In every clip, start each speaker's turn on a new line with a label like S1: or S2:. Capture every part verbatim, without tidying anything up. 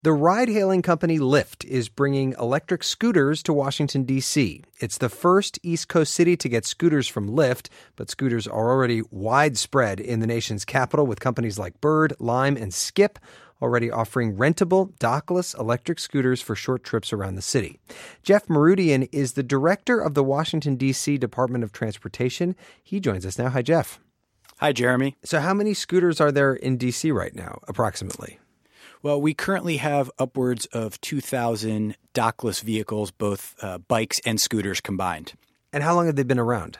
S1: The ride-hailing company Lyft is bringing electric scooters to Washington, D C. It's the first East Coast city to get scooters from Lyft, but scooters are already widespread in the nation's capital, with companies like Bird, Lime, and Skip already offering rentable, dockless electric scooters for short trips around the city. Jeff Marudian is the director of the Washington, D C Department of Transportation. He joins us now. Hi, Jeff.
S2: Hi, Jeremy.
S1: So how many scooters are there in D C right now, approximately?
S2: Well, we currently have upwards of two thousand dockless vehicles, both uh, bikes and scooters combined.
S1: And how long have they been around?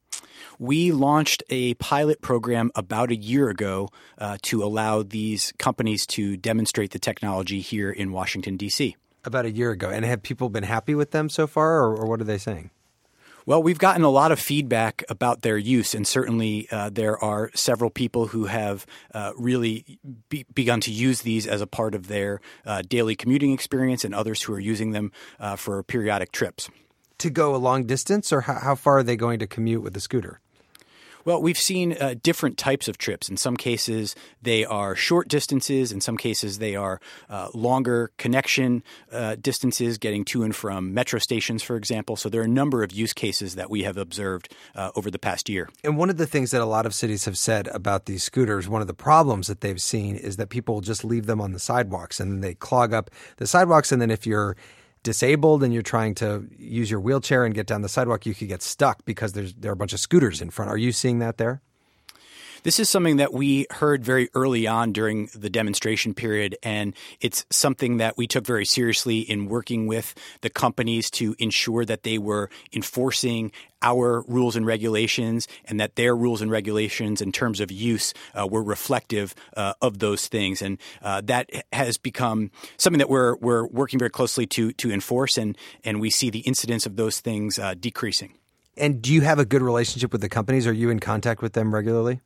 S2: We launched a pilot program about a year ago uh, to allow these companies to demonstrate the technology here in Washington, D C.
S1: About a year ago. And have people been happy with them so far, or, or what are they saying?
S2: Well, we've gotten a lot of feedback about their use, and certainly uh, there are several people who have uh, really be- begun to use these as a part of their uh, daily commuting experience, and others who are using them uh, for periodic trips.
S1: To go a long distance, or how, how far are they going to commute with the scooter?
S2: Well, we've seen uh, different types of trips. In some cases, they are short distances. In some cases, they are uh, longer connection uh, distances, getting to and from metro stations, for example. So there are a number of use cases that we have observed uh, over the past year.
S1: And one of the things that a lot of cities have said about these scooters, one of the problems that they've seen is that people just leave them on the sidewalks and they clog up the sidewalks. And then if you're disabled and you're trying to use your wheelchair and get down the sidewalk, you could get stuck because there's there are a bunch of scooters in front. Are you seeing that there?
S2: This is something that we heard very early on during the demonstration period, and it's something that we took very seriously in working with the companies to ensure that they were enforcing our rules and regulations, and that their rules and regulations in terms of use uh, were reflective uh, of those things. And uh, that has become something that we're we're working very closely to to enforce, and and we see the incidence of those things uh, decreasing.
S1: And do you have a good relationship with the companies? Are you in contact with them regularly?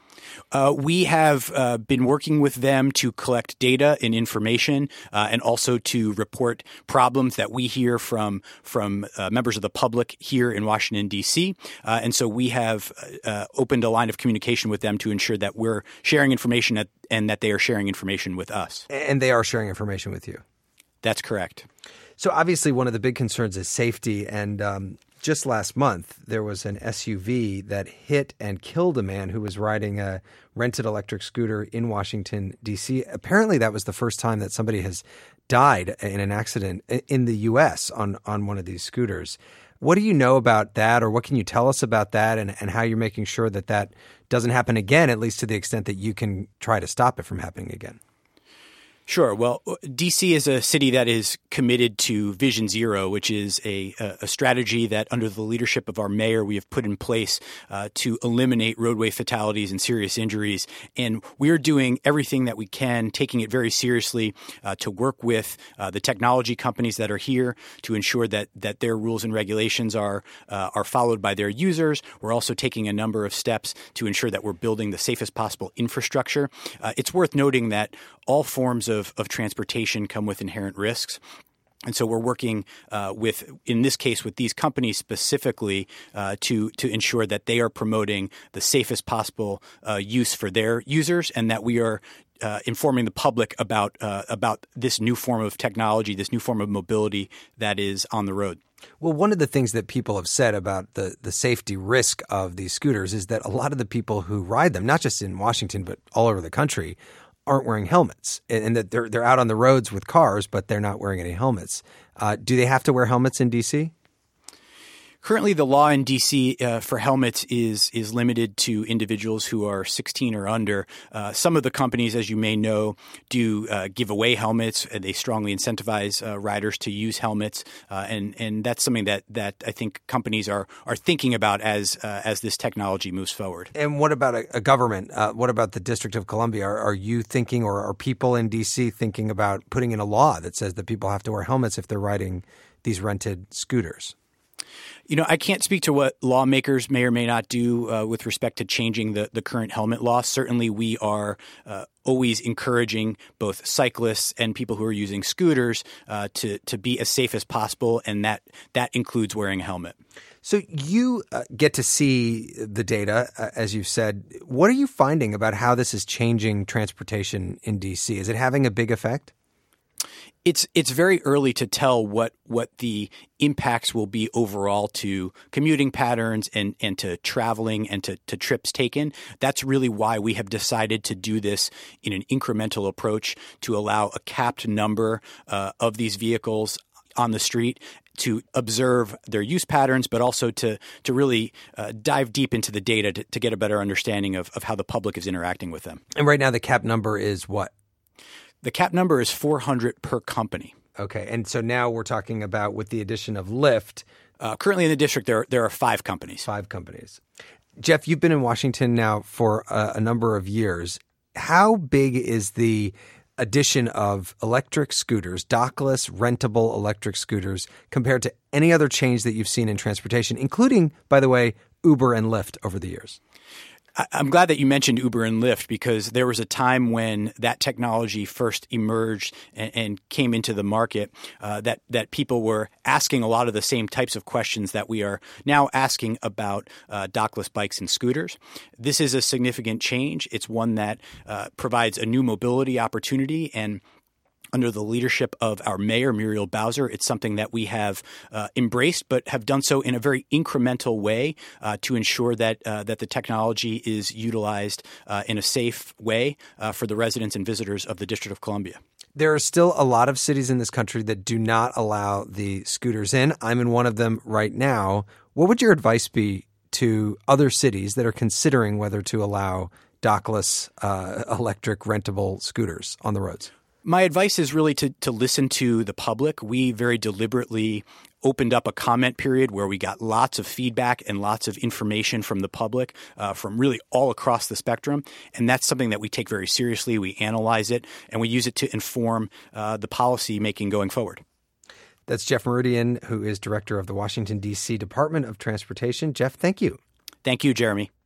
S2: Uh, we have uh, been working with them to collect data and information, uh, and also to report problems that we hear from from uh, members of the public here in Washington, D C. Uh, and so we have uh, opened a line of communication with them to ensure that we're sharing information at, and that they are sharing information with us.
S1: And they are sharing information with you.
S2: That's correct.
S1: So obviously one of the big concerns is safety. And um, just last month, there was an S U V that hit and killed a man who was riding a rented electric scooter in Washington, D C. Apparently that was the first time that somebody has died in an accident in the U S on, on one of these scooters. What do you know about that, or what can you tell us about that, and, and how you're making sure that that doesn't happen again, at least to the extent that you can try to stop it from happening again?
S2: Sure. Well, D C is a city that is committed to Vision Zero, which is a, a strategy that under the leadership of our mayor, we have put in place uh, to eliminate roadway fatalities and serious injuries. And we are doing everything that we can, taking it very seriously uh, to work with uh, the technology companies that are here to ensure that that their rules and regulations are uh, are followed by their users. We're also taking a number of steps to ensure that we're building the safest possible infrastructure. Uh, it's worth noting that all forms of Of, of transportation come with inherent risks. And so we're working uh, with, in this case, with these companies specifically uh, to to ensure that they are promoting the safest possible uh, use for their users, and that we are uh, informing the public about uh, about this new form of technology, this new form of mobility that is on the road.
S1: Well, one of the things that people have said about the, the safety risk of these scooters is that a lot of the people who ride them, not just in Washington, but all over the country, aren't wearing helmets, and that they're they're out on the roads with cars, but they're not wearing any helmets. Uh, do they have to wear helmets in D C?
S2: Currently, the law in D C uh, for helmets is is limited to individuals who are sixteen or under. Uh, some of the companies, as you may know, do uh, give away helmets. They strongly incentivize uh, riders to use helmets, uh, and and that's something that that I think companies are are thinking about as uh, as this technology moves forward.
S1: And what about a, a government? Uh, what about the District of Columbia? Are, are you thinking, or are people in D C thinking about putting in a law that says that people have to wear helmets if they're riding these rented scooters?
S2: You know, I can't speak to what lawmakers may or may not do uh, with respect to changing the, the current helmet law. Certainly, we are uh, always encouraging both cyclists and people who are using scooters uh, to to be as safe as possible, and that that includes wearing a helmet.
S1: So you uh, get to see the data, uh, as you've said. What are you finding about how this is changing transportation in D C? Is it having a big effect?
S2: It's it's very early to tell what what the impacts will be overall to commuting patterns and, and to traveling and to, to trips taken. That's really why we have decided to do this in an incremental approach to allow a capped number uh, of these vehicles on the street to observe their use patterns, but also to to really uh, dive deep into the data to, to get a better understanding of, of how the public is interacting with them.
S1: And right now the cap number is what?
S2: The cap number is four hundred per company.
S1: Okay. And so now we're talking about with the addition of Lyft.
S2: Uh, currently in the district, there, there are five companies.
S1: Five companies. Jeff, you've been in Washington now for a, a number of years. How big is the addition of electric scooters, dockless, rentable electric scooters, compared to any other change that you've seen in transportation, including, by the way, Uber and Lyft over the years?
S2: I'm glad that you mentioned Uber and Lyft because there was a time when that technology first emerged and, and came into the market uh, that, that people were asking a lot of the same types of questions that we are now asking about uh, dockless bikes and scooters. This is a significant change. It's one that uh, provides a new mobility opportunity, and under the leadership of our mayor, Muriel Bowser, it's something that we have uh, embraced, but have done so in a very incremental way uh, to ensure that uh, that the technology is utilized uh, in a safe way uh, for the residents and visitors of the District of Columbia.
S1: There are still a lot of cities in this country that do not allow the scooters in. I'm in one of them right now. What would your advice be to other cities that are considering whether to allow dockless uh, electric rentable scooters on the roads?
S2: My advice is really to, to listen to the public. We very deliberately opened up a comment period where we got lots of feedback and lots of information from the public uh, from really all across the spectrum. And that's something that we take very seriously. We analyze it and we use it to inform uh, the policy making going forward.
S1: That's Jeff Meridian, who is director of the Washington, D C Department of Transportation. Jeff, thank you.
S2: Thank you, Jeremy.